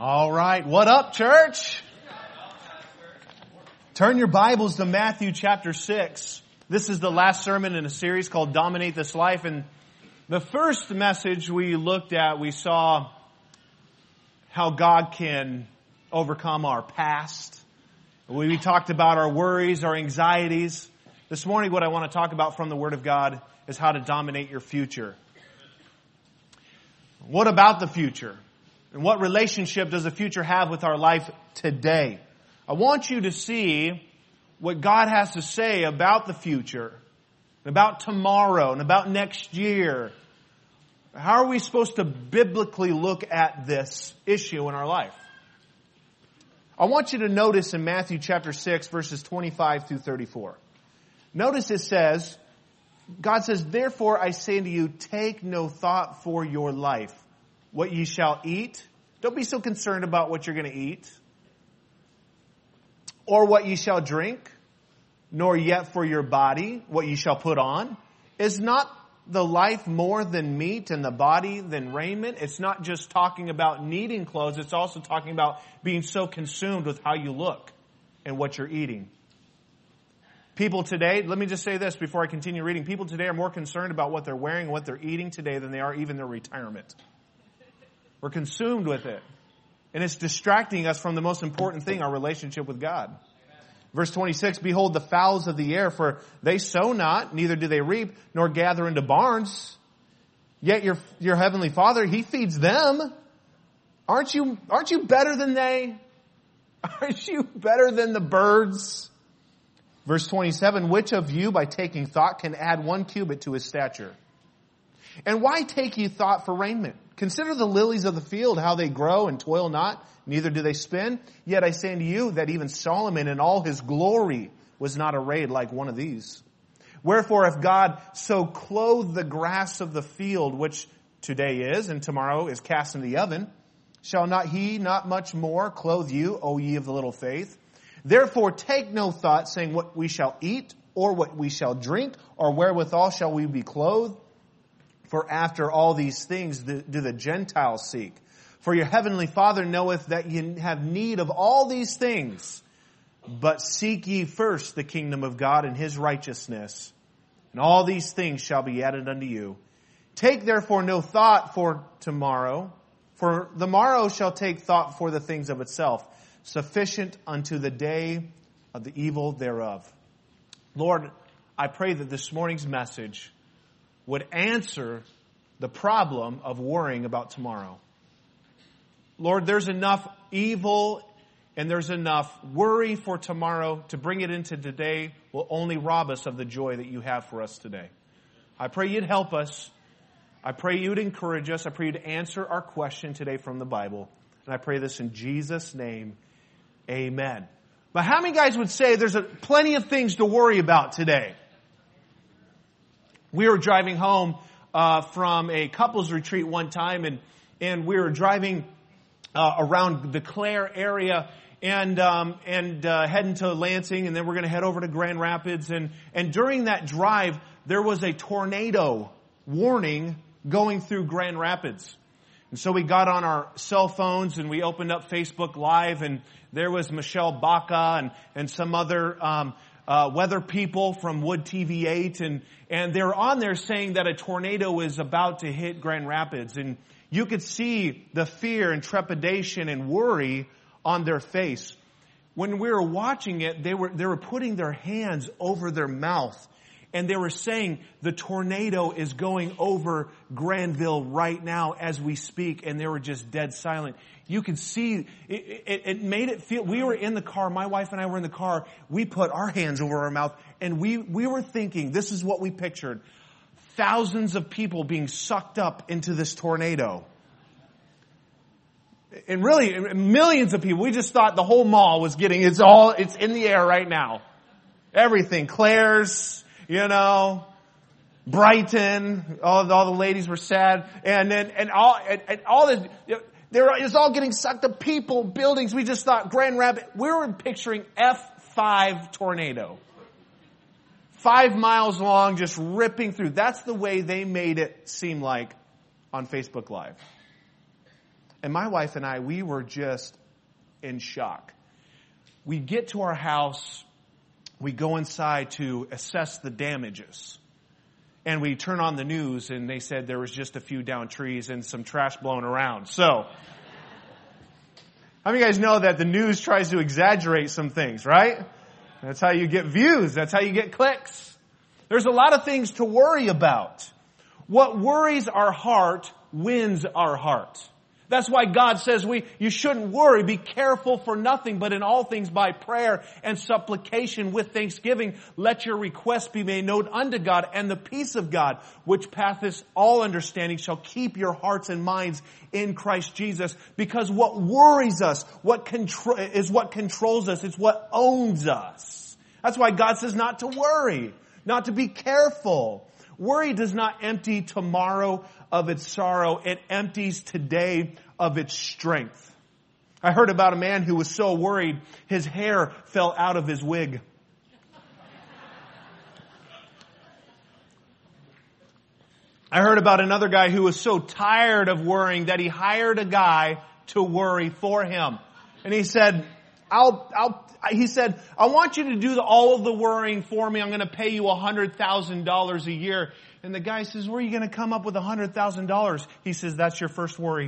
All right. What up, church? Turn your Bibles to Matthew chapter 6. This is the last sermon in a series called Dominate This Life. And the first message we looked at, we saw how God can overcome our past. We talked about our worries, our anxieties. This morning, what I want to talk about from the Word of God is how to dominate your future. What about the future? And what relationship does the future have with our life today? I want you to see what God has to say about the future, about tomorrow, and about next year. How are we supposed to biblically look at this issue in our life? I want you to notice in Matthew chapter 6, verses 25 through 34. Notice it says, God says, "Therefore I say to you, take no thought for your life, what ye shall eat." Don't be so concerned about what you're going to eat. "Or what ye shall drink, nor yet for your body, what ye shall put on. Is not the life more than meat, and the body than raiment?" It's not just talking about needing clothes. It's also talking about being so consumed with how you look and what you're eating. People today, let me just say this before I continue reading. People today are more concerned about what they're wearing and what they're eating today than they are even their retirement. We're consumed with it. And it's distracting us from the most important thing, our relationship with God. Amen. Verse 26, "Behold the fowls of the air, for they sow not, neither do they reap, nor gather into barns. Yet your heavenly Father, He feeds them. Aren't you better than they? Aren't you better than the birds?" Verse 27, "Which of you by taking thought can add 1 cubit to his stature? And why take ye thought for raiment? Consider the lilies of the field, how they grow and toil not, neither do they spin. Yet I say unto you that even Solomon in all his glory was not arrayed like one of these. Wherefore if God so clothe the grass of the field, which today is and tomorrow is cast in the oven, shall not He not much more clothe you, O ye of the little faith? Therefore take no thought, saying what we shall eat, or what we shall drink, or wherewithal shall we be clothed? For after all these things do the Gentiles seek. For your heavenly Father knoweth that ye have need of all these things. But seek ye first the kingdom of God and His righteousness, and all these things shall be added unto you. Take therefore no thought for tomorrow, for the morrow shall take thought for the things of itself. Sufficient unto the day of the evil thereof." Lord, I pray that this morning's message would answer the problem of worrying about tomorrow. Lord, there's enough evil and there's enough worry for tomorrow. To bring it into today will only rob us of the joy that you have for us today. I pray you'd help us. I pray you'd encourage us. I pray you'd answer our question today from the Bible. And I pray this in Jesus' name. Amen. But how many guys would say there's plenty of things to worry about today? We were driving home from a couples retreat one time, and we were driving around the Clare area and heading to Lansing, and then we're going to head over to Grand Rapids. And during that drive, there was a tornado warning going through Grand Rapids. And so we got on our cell phones and we opened up Facebook Live, and there was Michelle Baca and some other weather people from Wood TV 8, and they're on there saying that a tornado is about to hit Grand Rapids. And you could see the fear and trepidation and worry on their face. When we were watching it, they were putting their hands over their mouth, and they were saying the tornado is going over Granville right now as we speak, and they were just dead silent. You could see, it made it feel, we were in the car, my wife and I were in the car, we put our hands over our mouth, and we were thinking, this is what we pictured, thousands of people being sucked up into this tornado. And really, millions of people, we just thought the whole mall was it's in the air right now. Everything, Claire's, Brighton, all the ladies were sad, and all this, it's all getting sucked up. People, buildings. We just thought Grand Rapids. We were picturing F5 tornado, 5 miles long, just ripping through. That's the way they made it seem like on Facebook Live. And my wife and I, we were just in shock. We get to our house, we go inside to assess the damages. And we turn on the news and they said there was just a few downed trees and some trash blown around. So, how many of you guys know that the news tries to exaggerate some things, right? That's how you get views. That's how you get clicks. There's a lot of things to worry about. What worries our heart wins our heart. That's why God says you shouldn't worry. Be careful for nothing, but in all things by prayer and supplication with thanksgiving, let your requests be made known unto God, and the peace of God, which passeth all understanding, shall keep your hearts and minds in Christ Jesus. Because what worries us, is what controls us. It's what owns us. That's why God says not to worry, not to be careful. Worry does not empty tomorrow of its sorrow. It empties today of its strength. I heard about a man who was so worried his hair fell out of his wig. I heard about another guy who was so tired of worrying that he hired a guy to worry for him. And he said, I want you to do all of the worrying for me. I'm going to pay you $100,000 a year. And the guy says, where are you going to come up with $100,000? He says, that's your first worry.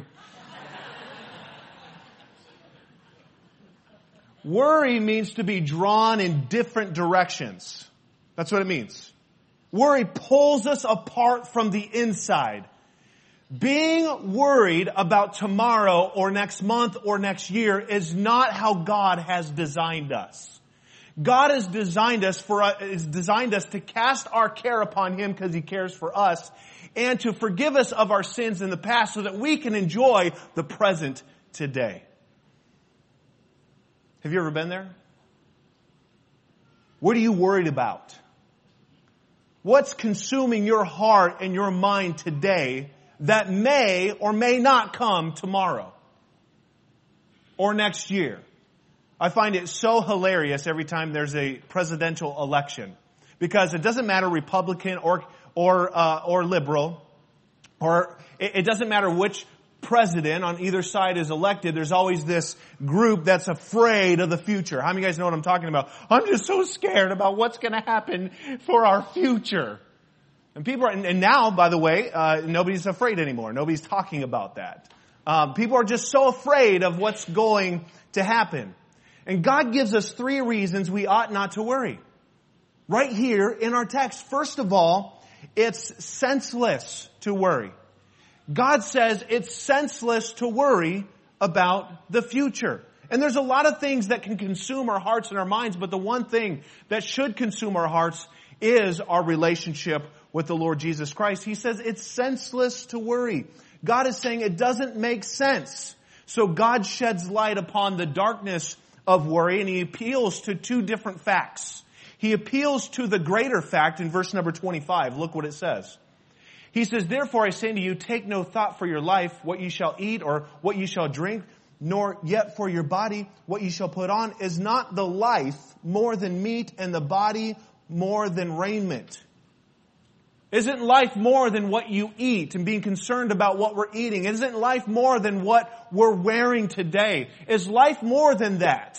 Worry means to be drawn in different directions. That's what it means. Worry pulls us apart from the inside. Being worried about tomorrow or next month or next year is not how God has designed us. God has designed us to cast our care upon Him because He cares for us, and to forgive us of our sins in the past so that we can enjoy the present today. Have you ever been there? What are you worried about? What's consuming your heart and your mind today that may or may not come tomorrow or next year? I find it so hilarious every time there's a presidential election, because it doesn't matter Republican or liberal, or it doesn't matter which president on either side is elected. There's always this group that's afraid of the future. How many of you guys know what I'm talking about? I'm just so scared about what's going to happen for our future. And people are, and now, by the way, nobody's afraid anymore. Nobody's talking about that. People are just so afraid of what's going to happen. And God gives us 3 reasons we ought not to worry. Right here in our text. First of all, it's senseless to worry. God says it's senseless to worry about the future. And there's a lot of things that can consume our hearts and our minds, but the one thing that should consume our hearts is our relationship with the Lord Jesus Christ. He says it's senseless to worry. God is saying it doesn't make sense. So God sheds light upon the darkness of worry, and He appeals to 2 different facts. He appeals to the greater fact in verse number 25. Look what it says. He says, therefore I say to you, take no thought for your life, what you shall eat or what you shall drink, nor yet for your body, what you shall put on. Is not the life more than meat, and the body more than raiment? Isn't life more than what you eat and being concerned about what we're eating? Isn't life more than what we're wearing today? Is life more than that?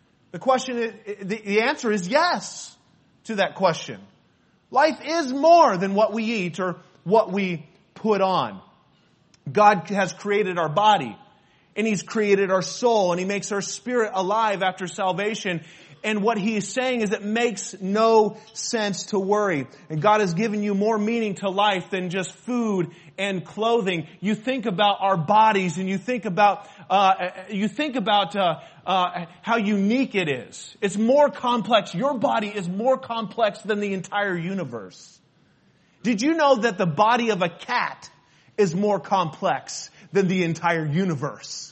The answer is yes to that question. Life is more than what we eat or what we put on. God has created our body, and He's created our soul, and He makes our spirit alive after salvation. And what He is saying is it makes no sense to worry. And God has given you more meaning to life than just food and clothing. You think about our bodies, and you think about how unique it is. It's more complex. Your body is more complex than the entire universe. Did you know that the body of a cat is more complex than the entire universe?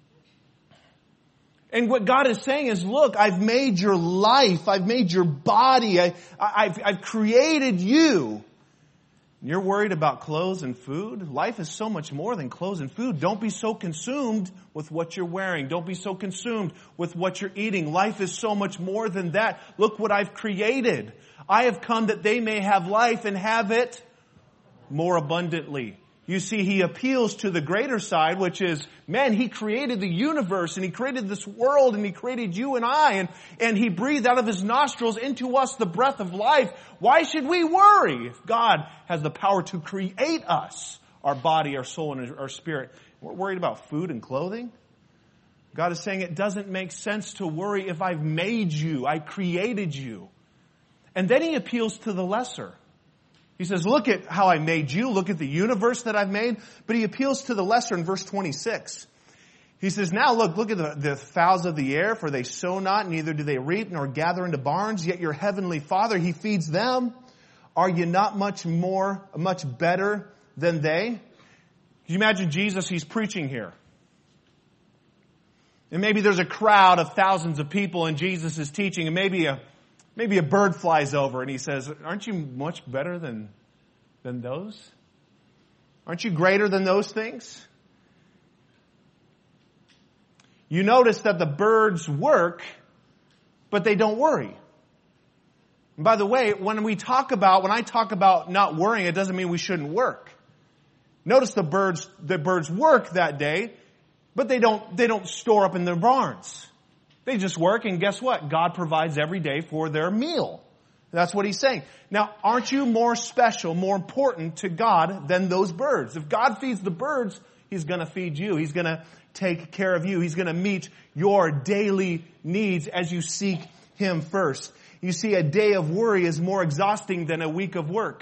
And what God is saying is, look, I've made your life. I've made your body. I've created you. You're worried about clothes and food? Life is so much more than clothes and food. Don't be so consumed with what you're wearing. Don't be so consumed with what you're eating. Life is so much more than that. Look what I've created. I have come that they may have life and have it more abundantly. You see, he appeals to the greater side, which is, man, he created the universe and he created this world and he created you and I and he breathed out of his nostrils into us the breath of life. Why should we worry if God has the power to create us, our body, our soul, and our spirit? We're worried about food and clothing. God is saying it doesn't make sense to worry if I've made you, I created you. And then he appeals to the lesser. He says, look at how I made you. Look at the universe that I've made. But he appeals to the lesser in verse 26. He says, now look at the fowls of the air, for they sow not, neither do they reap, nor gather into barns. Yet your heavenly Father, he feeds them. Are you not much better than they? Can you imagine Jesus? He's preaching here. And maybe there's a crowd of thousands of people and Jesus is teaching, and maybe a bird flies over and he says, aren't you much better than those? Aren't you greater than those things? You notice that the birds work, but they don't worry. And by the way, when I talk about not worrying, it doesn't mean we shouldn't work. Notice the birds work that day, but they don't store up in their barns. They just work, and guess what? God provides every day for their meal. That's what he's saying. Now, aren't you more special, more important to God than those birds? If God feeds the birds, he's going to feed you. He's going to take care of you. He's going to meet your daily needs as you seek him first. You see, a day of worry is more exhausting than a week of work.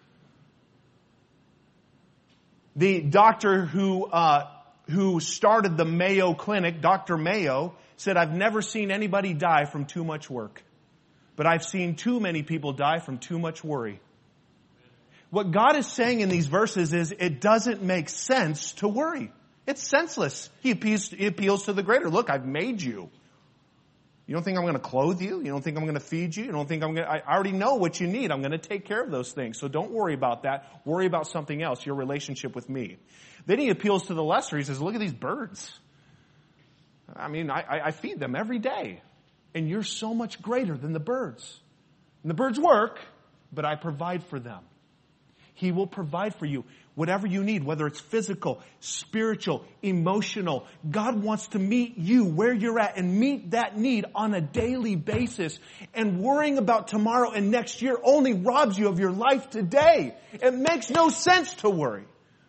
The doctor who started the Mayo Clinic, Dr. Mayo, said, I've never seen anybody die from too much work, but I've seen too many people die from too much worry. What God is saying in these verses is it doesn't make sense to worry. It's senseless. He appeals to the greater. Look, I've made you. You don't think I'm going to clothe you? You don't think I'm going to feed you? You don't think I already know what you need. I'm going to take care of those things. So don't worry about that. Worry about something else, your relationship with me. Then he appeals to the lesser. He says, look at these birds. I mean, I feed them every day. And you're so much greater than the birds. And the birds work, but I provide for them. He will provide for you whatever you need, whether it's physical, spiritual, emotional. God wants to meet you where you're at and meet that need on a daily basis. And worrying about tomorrow and next year only robs you of your life today. It makes no sense to worry.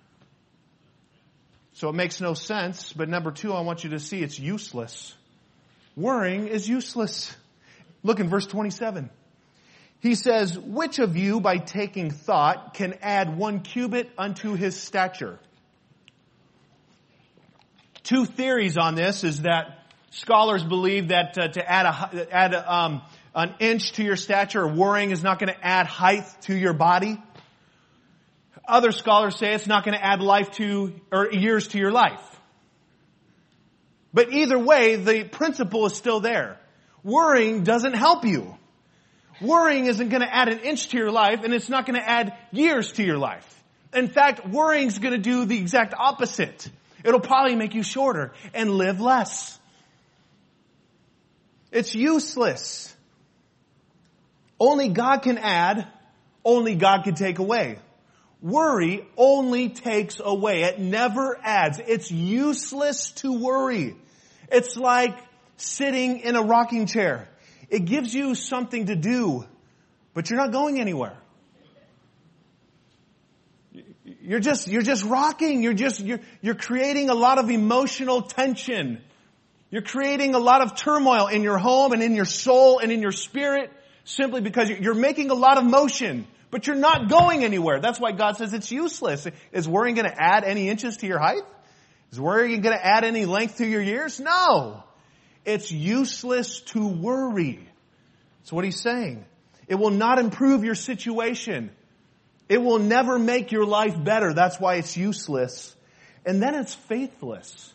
So it makes no sense. But number two, I want you to see it's useless. Worrying is useless. Look in verse 27. He says, which of you by taking thought can add 1 cubit unto his stature? Two theories on this is that scholars believe that to add an inch to your stature, worrying is not going to add height to your body. Other scholars say it's not going to add years to your life. But either way, the principle is still there. Worrying doesn't help you. Worrying isn't going to add an inch to your life, and it's not going to add years to your life. In fact, worrying is going to do the exact opposite. It'll probably make you shorter and live less. It's useless. Only God can add, only God can take away. Worry only takes away. It never adds. It's useless to worry. It's like sitting in a rocking chair. It gives you something to do, but you're not going anywhere. You're just rocking. You're creating a lot of emotional tension. You're creating a lot of turmoil in your home and in your soul and in your spirit simply because you're making a lot of motion. But you're not going anywhere. That's why God says it's useless. Is worrying going to add any inches to your height? Is worrying going to add any length to your years? No. It's useless to worry. That's what he's saying. It will not improve your situation. It will never make your life better. That's why it's useless. And then it's faithless.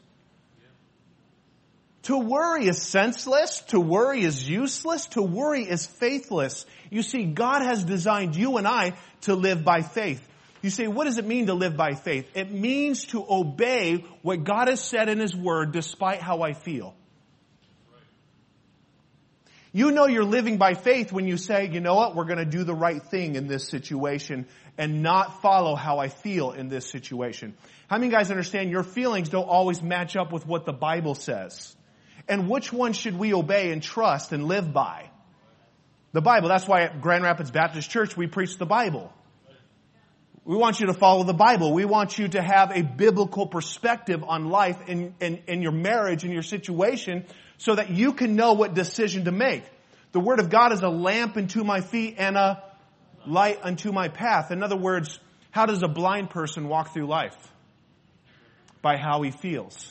To worry is senseless. To worry is useless. To worry is faithless. You see, God has designed you and I to live by faith. You say, what does it mean to live by faith? It means to obey what God has said in His Word despite how I feel. You know you're living by faith when you say, you know what, we're going to do the right thing in this situation and not follow how I feel in this situation. How many of you guys understand your feelings don't always match up with what the Bible says? And which one should we obey and trust and live by? The Bible. That's why at Grand Rapids Baptist Church we preach the Bible. We want you to follow the Bible. We want you to have a biblical perspective on life in your marriage and your situation so that you can know what decision to make. The Word of God is a lamp unto my feet and a light unto my path. In other words, how does a blind person walk through life? By how he feels.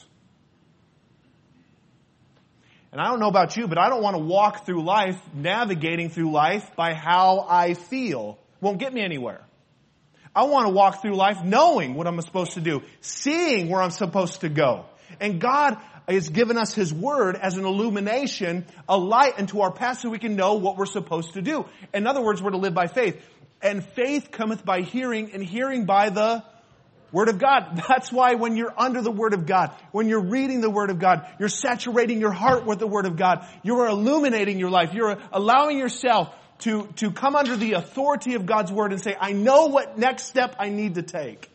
And I don't know about you, but I don't want to walk through life, navigating through life by how I feel. Won't get me anywhere. I want to walk through life knowing what I'm supposed to do, seeing where I'm supposed to go. And God has given us His Word as an illumination, a light into our path so we can know what we're supposed to do. In other words, we're to live by faith. And faith cometh by hearing, and hearing by the Word of God. That's why when you're under the Word of God, when you're reading the Word of God, you're saturating your heart with the Word of God. You're illuminating your life. You're allowing yourself to come under the authority of God's Word and say, I know what next step I need to take.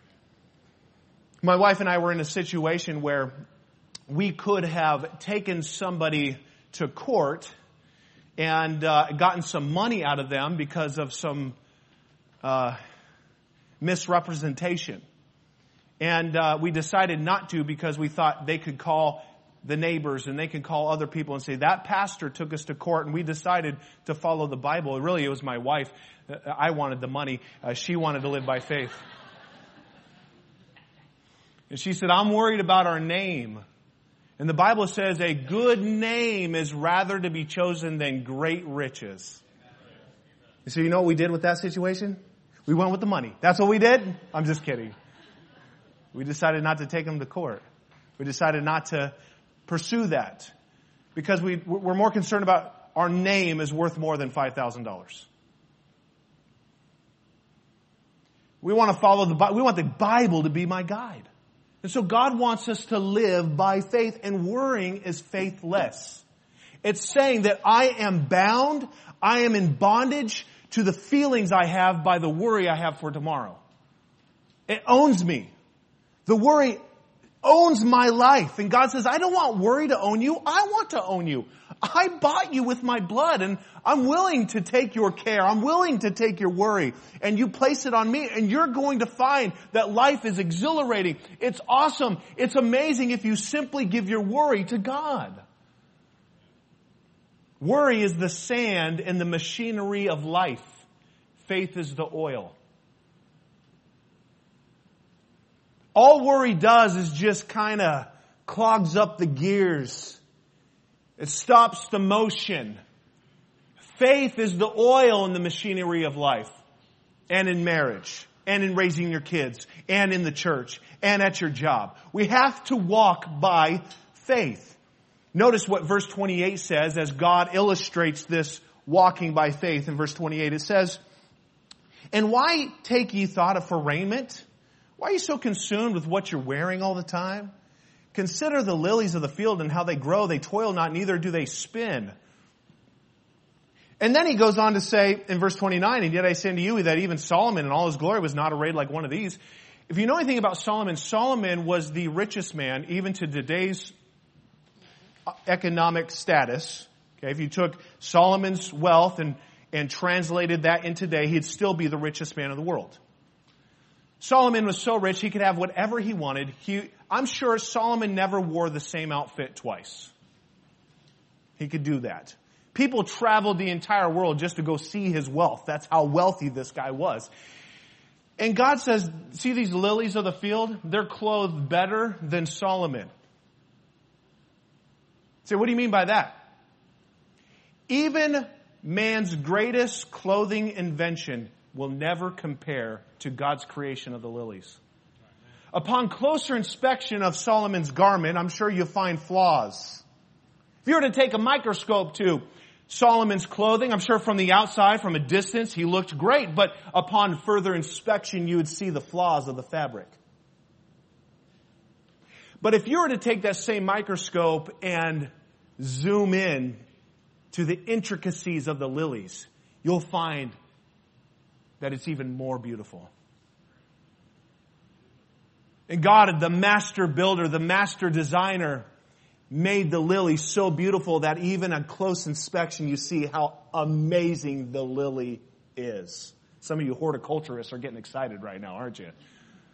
My wife and I were in a situation where we could have taken somebody to court and gotten some money out of them because of some misrepresentation. And we decided not to because we thought they could call the neighbors and they could call other people and say, that pastor took us to court, and we decided to follow the Bible. Really, it was my wife. I wanted the money. She wanted to live by faith. And she said, I'm worried about our name. And the Bible says a good name is rather to be chosen than great riches. So you know what we did with that situation? We went with the money. That's what we did? I'm just kidding. We decided not to take them to court. We decided not to pursue that because we're more concerned about our name is worth more than $5,000. We want to follow the Bible. We want the Bible to be my guide. And so God wants us to live by faith, and worrying is faithless. It's saying that I am bound, I am in bondage to the feelings I have by the worry I have for tomorrow. It owns me. The worry owns my life. And God says, I don't want worry to own you. I want to own you. I bought you with my blood, and I'm willing to take your care. I'm willing to take your worry. And you place it on me, and you're going to find that life is exhilarating. It's awesome. It's amazing if you simply give your worry to God. Worry is the sand in the machinery of life. Faith is the oil. All worry does is just kind of clogs up the gears. It stops the motion. Faith is the oil in the machinery of life, and in marriage, and in raising your kids, and in the church, and at your job. We have to walk by faith. Notice what verse 28 says as God illustrates this walking by faith. In verse 28 it says, and why take ye thought for raiment? Why are you so consumed with what you're wearing all the time? Consider the lilies of the field and how they grow. They toil not, neither do they spin. And then he goes on to say in verse 29, and yet I say unto you that even Solomon in all his glory was not arrayed like one of these. If you know anything about Solomon, Solomon was the richest man, even to today's economic status. Okay, if you took Solomon's wealth and translated that in today, he'd still be the richest man in the world. Solomon was so rich, he could have whatever he wanted. I'm sure Solomon never wore the same outfit twice. He could do that. People traveled the entire world just to go see his wealth. That's how wealthy this guy was. And God says, see these lilies of the field? They're clothed better than Solomon. So what do you mean by that? Even man's greatest clothing invention will never compare to God's creation of the lilies. Upon closer inspection of Solomon's garment, I'm sure you'll find flaws. If you were to take a microscope to Solomon's clothing, I'm sure from the outside, from a distance, he looked great, but upon further inspection, you would see the flaws of the fabric. But if you were to take that same microscope and zoom in to the intricacies of the lilies, you'll find that it's even more beautiful. And God, the master builder, the master designer, made the lily so beautiful that even on close inspection you see how amazing the lily is. Some of you horticulturists are getting excited right now, aren't you?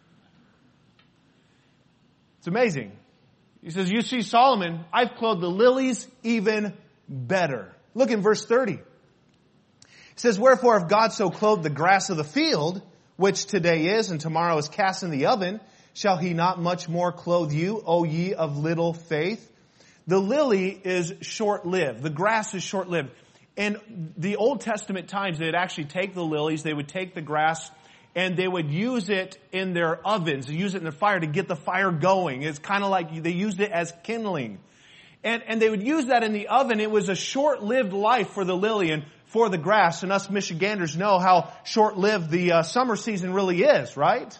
It's amazing. He says, you see Solomon, I've clothed the lilies even better. Look in verse 30. It says, wherefore if God so clothed the grass of the field, which today is and tomorrow is cast in the oven, shall he not much more clothe you, O ye of little faith? The lily is short-lived. The grass is short-lived. In the Old Testament times, they'd actually take the lilies, they would take the grass, and they would use it in their ovens, use it in the fire to get the fire going. It's kind of like they used it as kindling. And they would use that in the oven. It was a short-lived life for the lily and for the grass. And us Michiganders know how short-lived the summer season really is, right?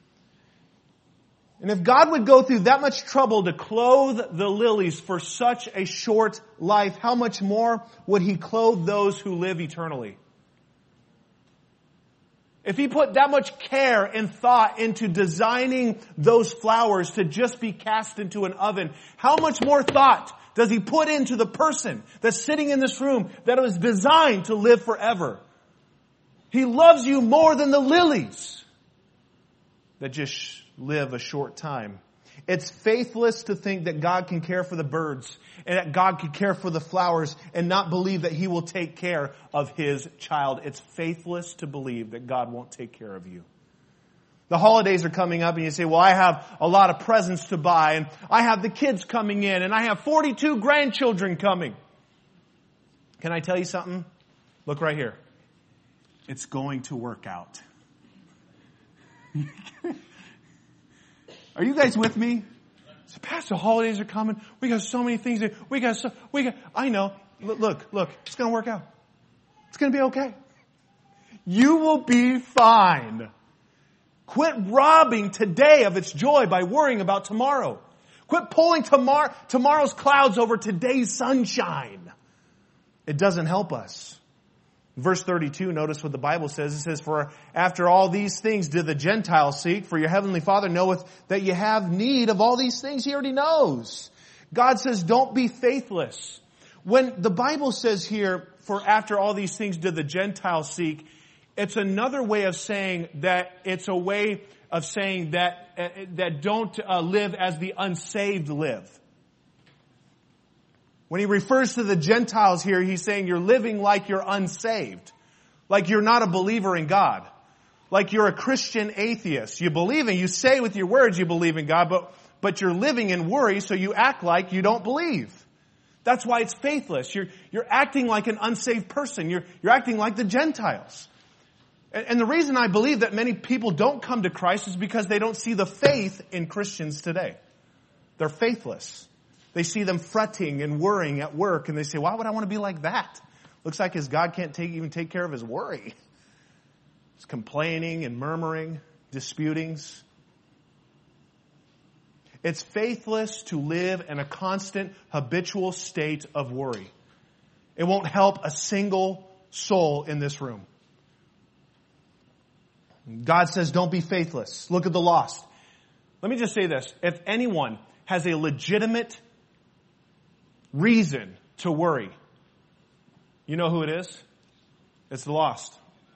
And if God would go through that much trouble to clothe the lilies for such a short life, how much more would He clothe those who live eternally? If He put that much care and thought into designing those flowers to just be cast into an oven, how much more thought does He put into the person that's sitting in this room that was designed to live forever? He loves you more than the lilies that just live a short time. It's faithless to think that God can care for the birds and that God can care for the flowers and not believe that He will take care of His child. It's faithless to believe that God won't take care of you. The holidays are coming up and you say, well, I have a lot of presents to buy and I have the kids coming in and I have 42 grandchildren coming. Can I tell you something? Look right here. It's going to work out. Are you guys with me? So, Pastor, holidays are coming. We got so many things. I know. Look. It's going to work out. It's going to be okay. You will be fine. Quit robbing today of its joy by worrying about tomorrow. Quit pulling tomorrow's clouds over today's sunshine. It doesn't help us. Verse 32, notice what the Bible says. It says, for after all these things did the Gentiles seek, for your heavenly Father knoweth that you have need of all these things. He already knows. God says, don't be faithless. When the Bible says here, for after all these things did the Gentiles seek, it's another way of saying that it's a way of saying that don't live as the unsaved live. When he refers to the Gentiles here, he's saying you're living like you're unsaved. Like you're not a believer in God. Like you're a Christian atheist. You say with your words you believe in God, but you're living in worry, so you act like you don't believe. That's why it's faithless. You're acting like an unsaved person. You're acting like the Gentiles. And the reason I believe that many people don't come to Christ is because they don't see the faith in Christians today. They're faithless. They see them fretting and worrying at work, and they say, why would I want to be like that? Looks like his God can't even take care of his worry. It's complaining and murmuring, disputings. It's faithless to live in a constant, habitual state of worry. It won't help a single soul in this room. God says, don't be faithless. Look at the lost. Let me just say this. If anyone has a legitimate reason to worry, you know who it is? It's the lost.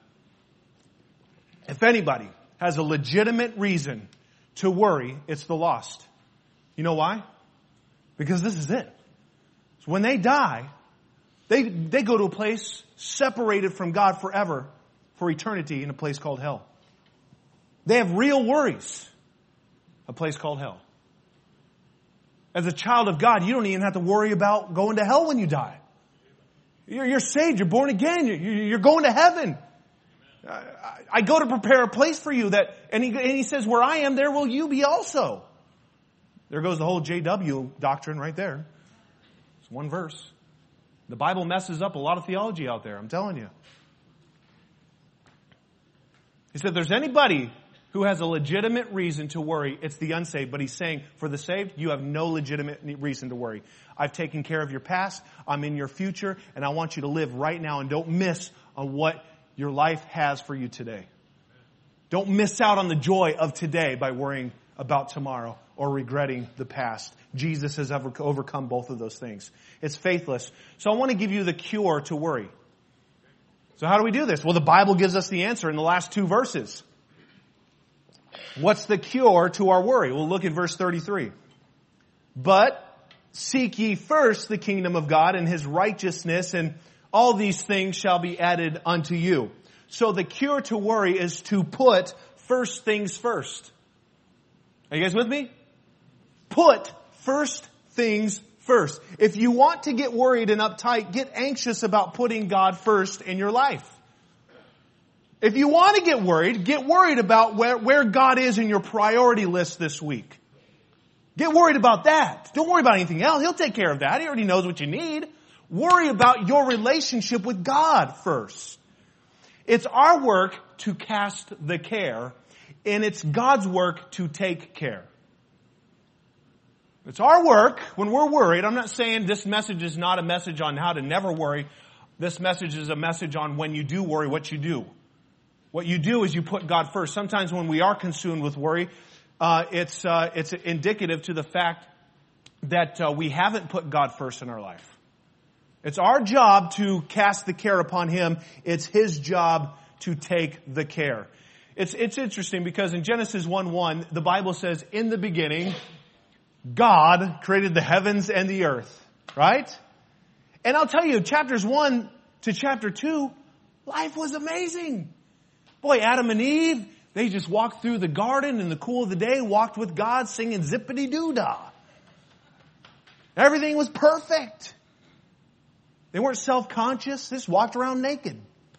If anybody has a legitimate reason to worry, it's the lost. You know why? Because this is it. So when they die, they go to a place separated from God forever, for eternity, in a place called hell. They have real worries. A place called hell. As a child of God, you don't even have to worry about going to hell when you die. You're saved. You're born again. You're going to heaven. I go to prepare a place for you and he says, where I am, there will you be also. There goes the whole JW doctrine right there. It's one verse. The Bible messes up a lot of theology out there, I'm telling you. He said, there's anybody who has a legitimate reason to worry. It's the unsaved. But he's saying, for the saved, you have no legitimate reason to worry. I've taken care of your past. I'm in your future. And I want you to live right now and don't miss on what your life has for you today. Don't miss out on the joy of today by worrying about tomorrow or regretting the past. Jesus has overcome both of those things. It's faithless. So I want to give you the cure to worry. So how do we do this? Well, the Bible gives us the answer in the last 2 verses. What's the cure to our worry? We'll look at verse 33. But seek ye first the kingdom of God and His righteousness, and all these things shall be added unto you. So the cure to worry is to put first things first. Are you guys with me? Put first things first. If you want to get worried and uptight, get anxious about putting God first in your life. If you want to get worried about where God is in your priority list this week. Get worried about that. Don't worry about anything else. He'll take care of that. He already knows what you need. Worry about your relationship with God first. It's our work to cast the care, and it's God's work to take care. It's our work when we're worried. I'm not saying this message is not a message on how to never worry. This message is a message on when you do worry, what you do. What you do is you put God first. Sometimes when we are consumed with worry, it's indicative to the fact that we haven't put God first in our life. It's our job to cast the care upon Him. It's His job to take the care. It's interesting because in Genesis 1:1, the Bible says, in the beginning, God created the heavens and the earth. Right? And I'll tell you, chapters 1 to chapter 2, life was amazing. Boy, Adam and Eve, they just walked through the garden in the cool of the day, walked with God, singing zippity-doo-dah. Everything was perfect. They weren't self-conscious. They just walked around naked.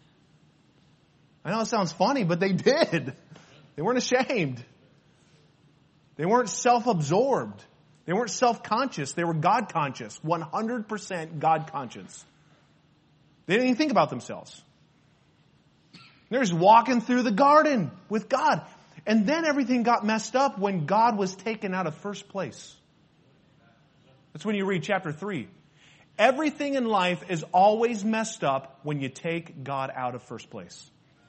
I know it sounds funny, but they did. They weren't ashamed. They weren't self-absorbed. They weren't self-conscious. They were God-conscious. 100% God-conscious. They didn't even think about themselves. They're just walking through the garden with God. And then everything got messed up when God was taken out of first place. That's when you read chapter 3. Everything in life is always messed up when you take God out of first place.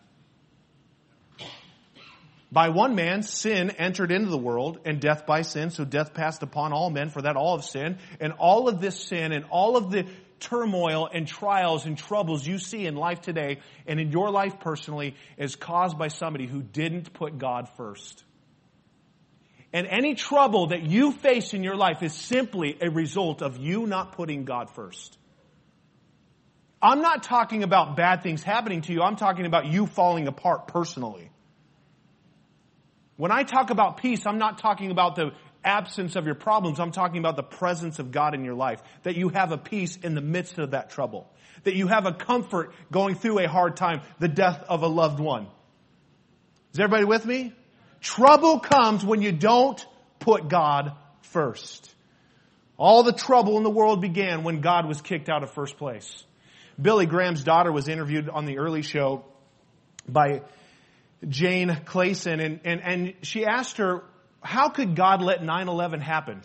By one man, sin entered into the world, and death by sin. So death passed upon all men, for that all have sinned. And all of this sin and all of the turmoil and trials and troubles you see in life today and in your life personally is caused by somebody who didn't put God first. And any trouble that you face in your life is simply a result of you not putting God first. I'm not talking about bad things happening to you. I'm talking about you falling apart personally. When I talk about peace, I'm not talking about the absence of your problems. I'm talking about the presence of God in your life. That you have a peace in the midst of that trouble. That you have a comfort going through a hard time, the death of a loved one. Is everybody with me? Trouble comes when you don't put God first. All the trouble in the world began when God was kicked out of first place. Billy Graham's daughter was interviewed on the early show by Jane Clayson, and she asked her, how could God let 9/11 happen?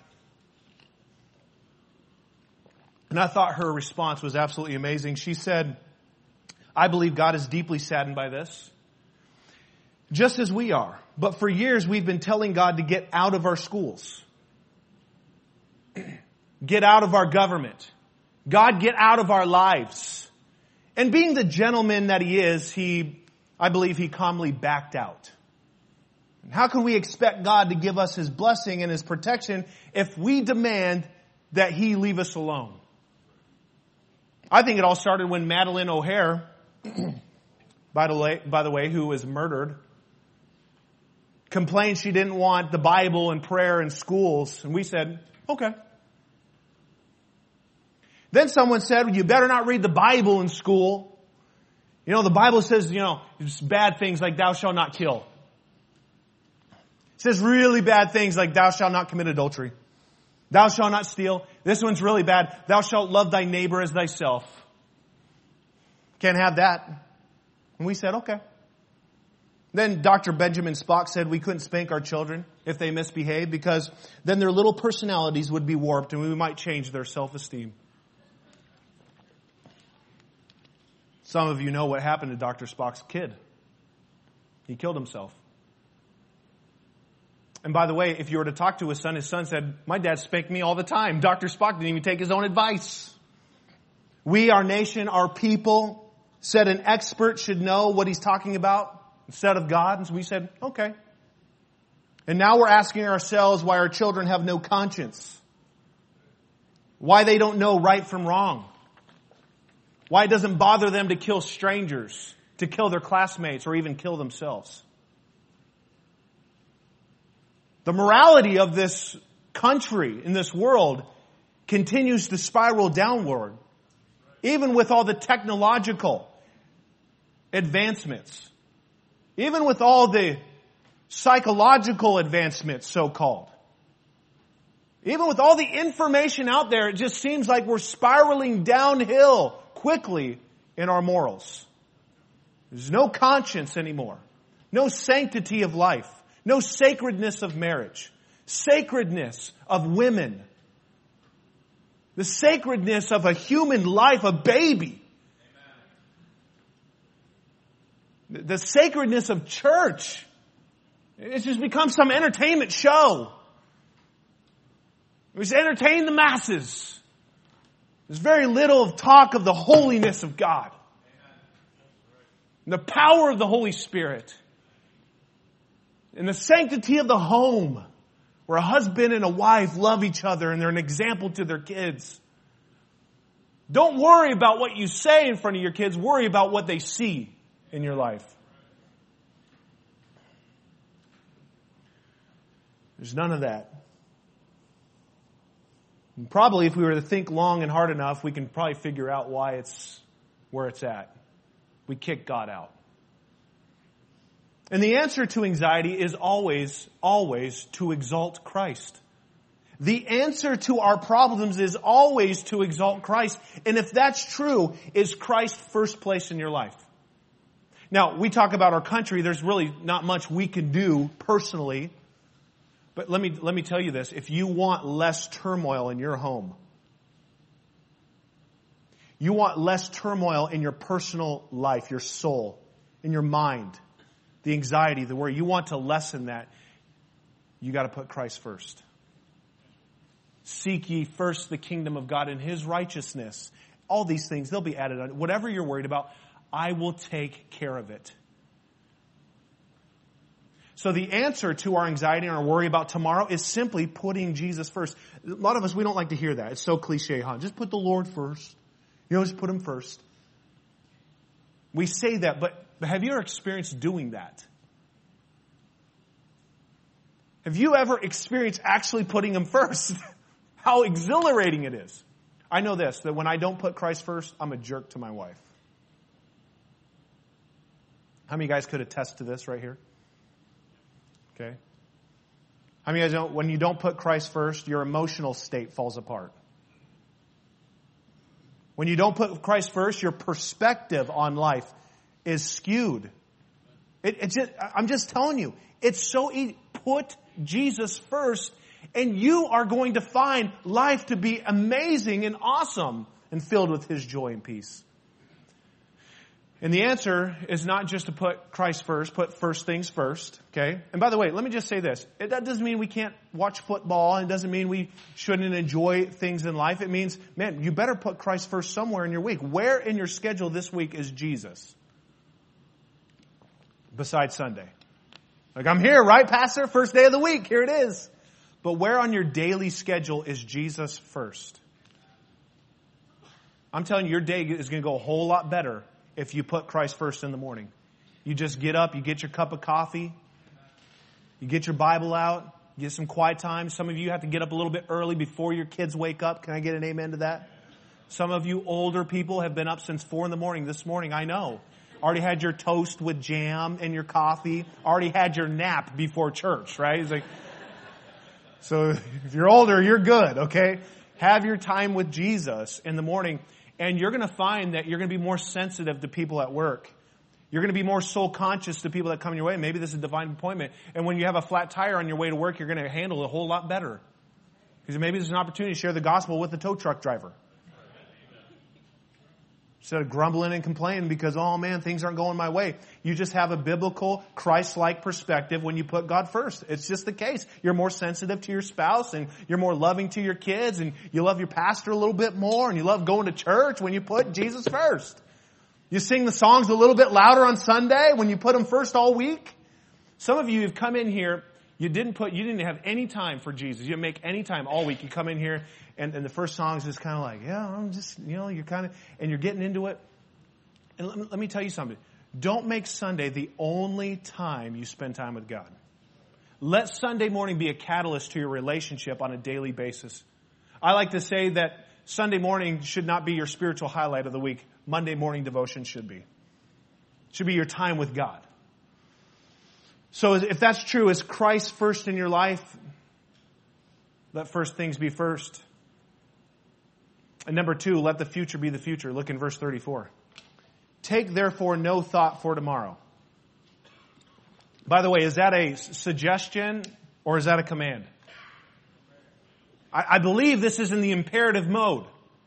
And I thought her response was absolutely amazing. She said, I believe God is deeply saddened by this, just as we are. But for years we've been telling God to get out of our schools. Get out of our government. God, get out of our lives. And being the gentleman that He is, I believe He calmly backed out. How can we expect God to give us His blessing and His protection if we demand that He leave us alone? I think it all started when Madeleine O'Hare, by the way, who was murdered, complained she didn't want the Bible and prayer in schools. And we said, okay. Then someone said, you better not read the Bible in school. You know, the Bible says, bad things like thou shalt not kill. It says really bad things like thou shalt not commit adultery. Thou shalt not steal. This one's really bad. Thou shalt love thy neighbor as thyself. Can't have that. And we said, okay. Then Dr. Benjamin Spock said we couldn't spank our children if they misbehave because then their little personalities would be warped and we might change their self-esteem. Some of you know what happened to Dr. Spock's kid. He killed himself. And by the way, if you were to talk to his son said, my dad spanked me all the time. Dr. Spock didn't even take his own advice. We, our nation, our people, said an expert should know what he's talking about instead of God. And so we said, okay. And now we're asking ourselves why our children have no conscience. Why they don't know right from wrong. Why it doesn't bother them to kill strangers, to kill their classmates, or even kill themselves. The morality of this country, in this world, continues to spiral downward. Even with all the technological advancements. Even with all the psychological advancements, so-called. Even with all the information out there, it just seems like we're spiraling downhill quickly in our morals. There's no conscience anymore. No sanctity of life. No sacredness of marriage. Sacredness of women. The sacredness of a human life, a baby. Amen. The sacredness of church. It's just become some entertainment show. We just entertain the masses. There's very little of talk of the holiness of God. And the power of the Holy Spirit. And the sanctity of the home. Where a husband and a wife love each other and they're an example to their kids. Don't worry about what you say in front of your kids. Worry about what they see in your life. There's none of that. And probably if we were to think long and hard enough, we can probably figure out why it's where it's at. We kick God out. And the answer to anxiety is always to exalt Christ. The answer to our problems is always to exalt Christ. And if that's true, is Christ first place in your life? Now, we talk about our country. There's really not much we can do personally. But let me tell you this. If you want less turmoil in your home, you want less turmoil in your personal life, your soul, in your mind, the anxiety, the worry, you want to lessen that, you got to put Christ first. Seek ye first the kingdom of God and His righteousness. All these things, they'll be added on. Whatever you're worried about, I will take care of it. So the answer to our anxiety and our worry about tomorrow is simply putting Jesus first. A lot of us, we don't like to hear that. It's so cliche, huh? Just put the Lord first. Just put Him first. We say that, but have you ever experienced doing that? Have you ever experienced actually putting Him first? How exhilarating it is. I know this, that when I don't put Christ first, I'm a jerk to my wife. How many of you guys could attest to this right here? Okay. How many of you guys know when you don't put Christ first, your emotional state falls apart? When you don't put Christ first, your perspective on life is skewed. I'm just telling you, it's so easy. Put Jesus first, and you are going to find life to be amazing and awesome and filled with His joy and peace. And the answer is not just to put Christ first, put first things first, okay? And by the way, let me just say this. That doesn't mean we can't watch football. It doesn't mean we shouldn't enjoy things in life. It means, man, you better put Christ first somewhere in your week. Where in your schedule this week is Jesus? Besides Sunday. Like, I'm here, right, Pastor? First day of the week. Here it is. But where on your daily schedule is Jesus first? I'm telling you, your day is going to go a whole lot better if you put Christ first in the morning. You just get up, you get your cup of coffee, you get your Bible out, get some quiet time. Some of you have to get up a little bit early before your kids wake up. Can I get an amen to that? Some of you older people have been up since 4 a.m. this morning, I know. Already had your toast with jam and your coffee. Already had your nap before church, right? It's like, so if you're older, you're good, okay? Have your time with Jesus in the morning. And you're going to find that you're going to be more sensitive to people at work. You're going to be more soul conscious to people that come your way. Maybe this is a divine appointment. And when you have a flat tire on your way to work, you're going to handle it a whole lot better. Because maybe there's an opportunity to share the gospel with the tow truck driver. Instead of grumbling and complaining because, oh man, things aren't going my way. You just have a biblical, Christ-like perspective when you put God first. It's just the case. You're more sensitive to your spouse and you're more loving to your kids and you love your pastor a little bit more and you love going to church when you put Jesus first. You sing the songs a little bit louder on Sunday when you put them first all week. Some of you have come in here, you didn't have any time for Jesus. You didn't make any time all week. You come in here and the first song is just kind of like, yeah, I'm just, you're kind of, and you're getting into it. And let me tell you something. Don't make Sunday the only time you spend time with God. Let Sunday morning be a catalyst to your relationship on a daily basis. I like to say that Sunday morning should not be your spiritual highlight of the week. Monday morning devotion should be. It should be your time with God. So if that's true, is Christ first in your life? Let first things be first. And number 2, let the future be the future. Look in verse 34. Take therefore no thought for tomorrow. By the way, is that a suggestion or is that a command? I believe this is in the imperative mode.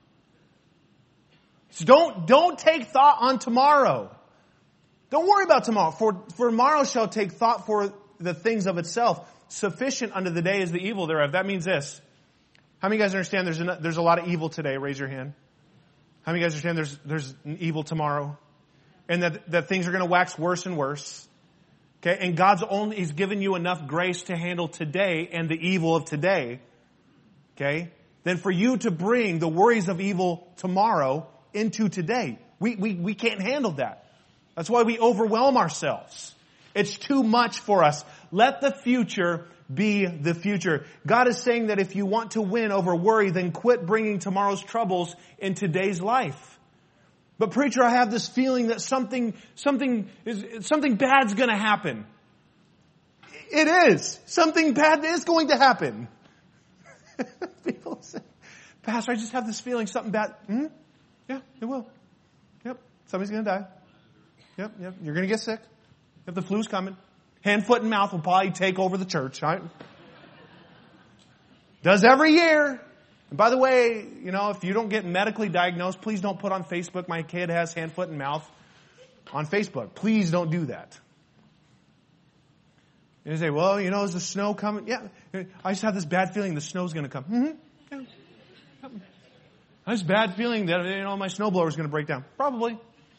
So don't take thought on tomorrow. Don't worry about tomorrow. For tomorrow shall take thought for the things of itself. Sufficient unto the day is the evil thereof. That means this. How many of you guys understand there's a lot of evil today? Raise your hand. How many of you guys understand there's an evil tomorrow? And that things are going to wax worse and worse. Okay? And He's given you enough grace to handle today and the evil of today. Okay? Then for you to bring the worries of evil tomorrow into today. We can't handle that. That's why we overwhelm ourselves. It's too much for us. Let the future be the future. God is saying that if you want to win over worry, then quit bringing tomorrow's troubles in today's life. But preacher, I have this feeling that something bad's going to happen. It is. Something bad is going to happen. People say, Pastor, I just have this feeling something bad. Yeah, it will. Yep. Somebody's going to die. Yep. You're going to get sick. If the flu's coming. Hand, foot, and mouth will probably take over the church, right? Does every year. And by the way, if you don't get medically diagnosed, please don't put on Facebook, my kid has hand, foot, and mouth on Facebook. Please don't do that. And you say, well, is the snow coming? Yeah. I just have this bad feeling the snow's going to come. Yeah. I have this bad feeling that, my snowblower is going to break down. Probably.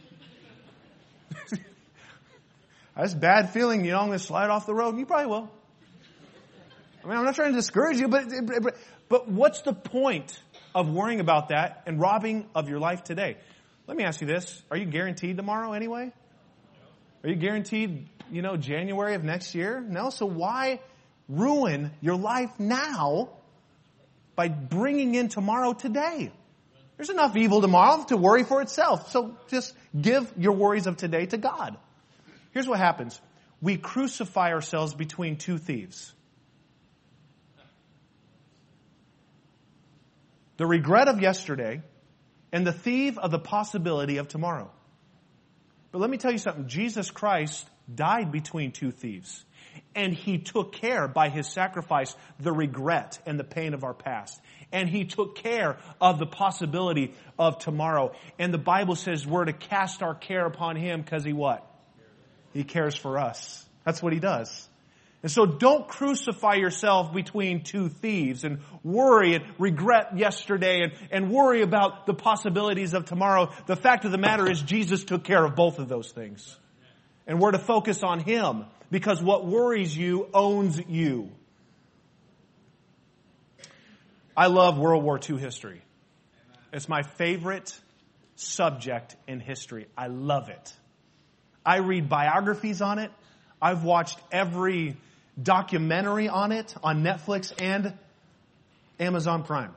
I have this bad feeling, I'm going to slide off the road. You probably will. I mean, I'm not trying to discourage you, but what's the point of worrying about that and robbing of your life today? Let me ask you this. Are you guaranteed tomorrow anyway? Are you guaranteed, January of next year? No. So why ruin your life now by bringing in tomorrow today? There's enough evil tomorrow to worry for itself. So just give your worries of today to God. Here's what happens. We crucify ourselves between two thieves. The regret of yesterday and the thief of the possibility of tomorrow. But let me tell you something. Jesus Christ died between two thieves. And He took care by His sacrifice the regret and the pain of our past. And He took care of the possibility of tomorrow. And the Bible says we're to cast our care upon Him because He what? He cares for us. That's what He does. And so don't crucify yourself between two thieves and worry and regret yesterday and worry about the possibilities of tomorrow. The fact of the matter is Jesus took care of both of those things. And we're to focus on Him because what worries you owns you. I love World War II history. It's my favorite subject in history. I love it. I read biographies on it. I've watched every documentary on it on Netflix and Amazon Prime.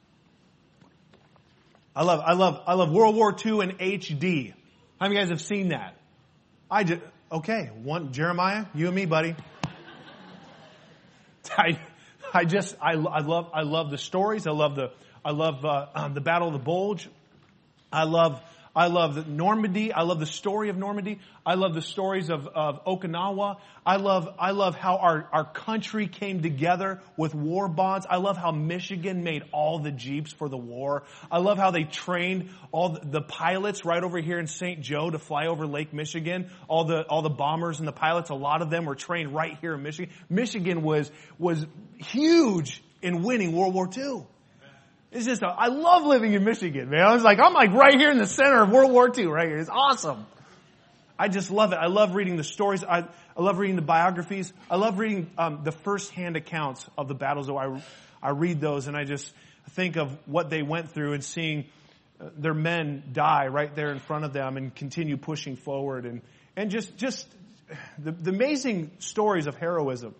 I love World War II in HD. How many of you guys have seen that? Okay, Jeremiah, you and me, buddy. I love the stories. I love the Battle of the Bulge. I love I love Normandy. I love the story of Normandy. I love the stories of Okinawa. I love how our country came together with war bonds. I love how Michigan made all the Jeeps for the war. I love how they trained all the pilots right over here in St. Joe to fly over Lake Michigan. All the bombers and the pilots, a lot of them were trained right here in Michigan. Michigan was huge in winning World War II. It's just, I love living in Michigan, man. I'm like right here in the center of World War II, right here. It's awesome. I just love it. I love reading the stories. I love reading the biographies. I love reading the first-hand accounts of the battles. So I read those and I just think of what they went through and seeing their men die right there in front of them and continue pushing forward and just the amazing stories of heroism.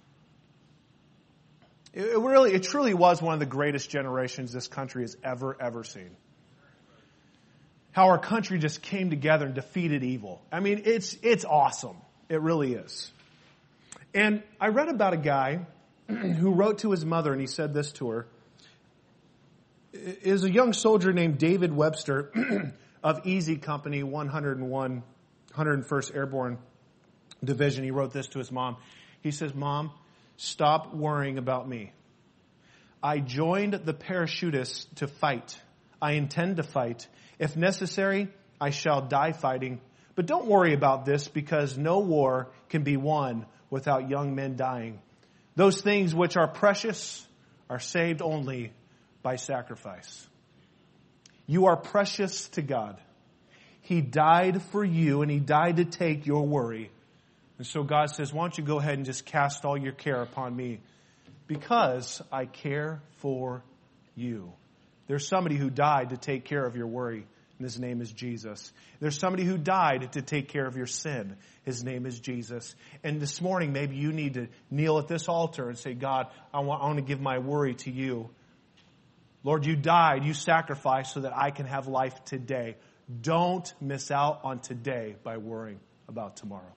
It truly was one of the greatest generations this country has ever seen. How our country just came together and defeated evil. I mean, it's awesome. It really is. And I read about a guy who wrote to his mother and he said this to her. It is a young soldier named David Webster of Easy Company 101st Airborne Division. He wrote this to his mom. He says, "Mom, stop worrying about me. I joined the parachutists to fight. I intend to fight. If necessary, I shall die fighting. But don't worry about this because no war can be won without young men dying. Those things which are precious are saved only by sacrifice." You are precious to God. He died for you and He died to take your worry. And so God says, why don't you go ahead and just cast all your care upon me because I care for you. There's somebody who died to take care of your worry, and His name is Jesus. There's somebody who died to take care of your sin. His name is Jesus. And this morning, maybe you need to kneel at this altar and say, God, I want to give my worry to you. Lord, you died, you sacrificed so that I can have life today. Don't miss out on today by worrying about tomorrow.